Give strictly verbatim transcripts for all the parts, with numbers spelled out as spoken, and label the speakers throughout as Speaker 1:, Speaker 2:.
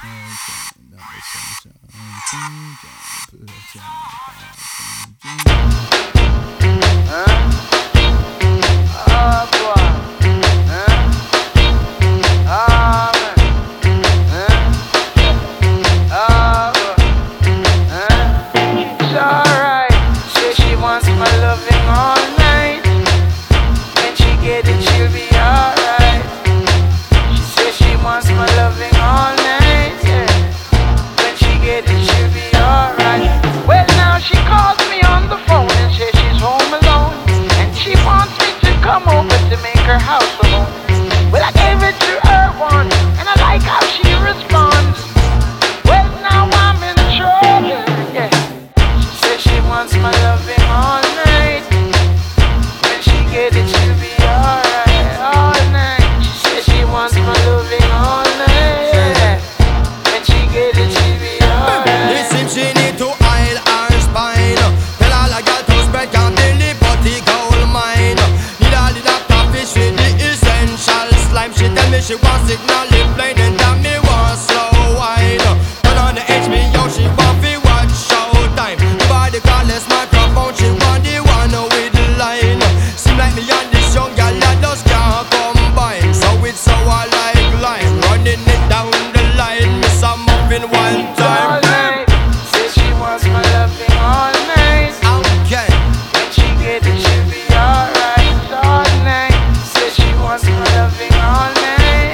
Speaker 1: She want signal in plain and that me want slow wine. Turn on the H B O, she want fi watch Showtime. By the cordless microphone, she want the one with the line. Seem like me and this young girl that just can't combine. So it's so I like line, running it down the line. Miss a muffin one time.
Speaker 2: All night, say she wants my loving all night.
Speaker 1: Okay.
Speaker 2: When she get it, she'll be alright. All night, say she wants my loving all night.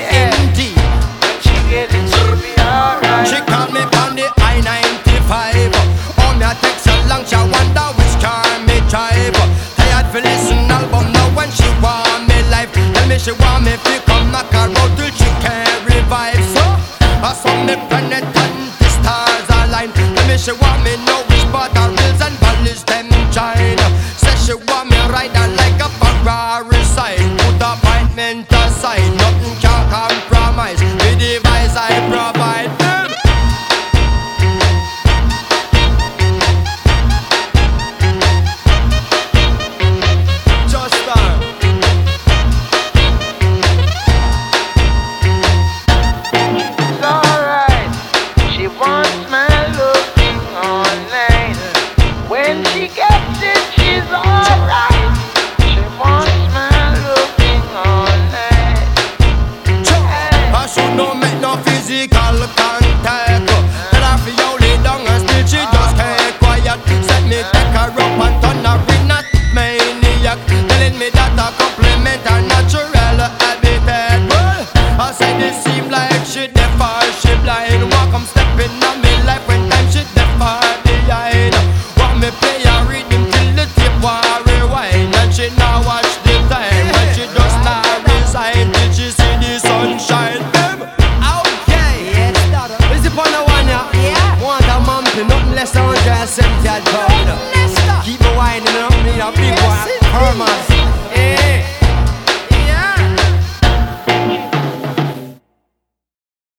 Speaker 1: She call me on the I ninety-five. Oh, me a text her long, she wonder which car me drive. Tired for listen album now when she want me live. Tell me she want me fi come knock her out till she can revive. So, I saw me planet and the stars align. Tell me she want me know which part her hills and valleys them join. Say she want me ride her like a Ferrari side. Put appointment aside, nothing can compromise. The device I provide. Physical contact. Tell her fi hold it down and still she just can't quiet. Set me take her up and turn her in a maniac. Telling me that a compliment her natural habitat. Well, I said it seem like she deaf or she blind. Walk come stepping on me life when time she deaf or behind. Want me play a rhythm till the tape war rewind. And she now watch the time when she just not resign till she see the sunshine. Nothing less than one hundred seventy pound. Keep me winding up, need a big one. Herman.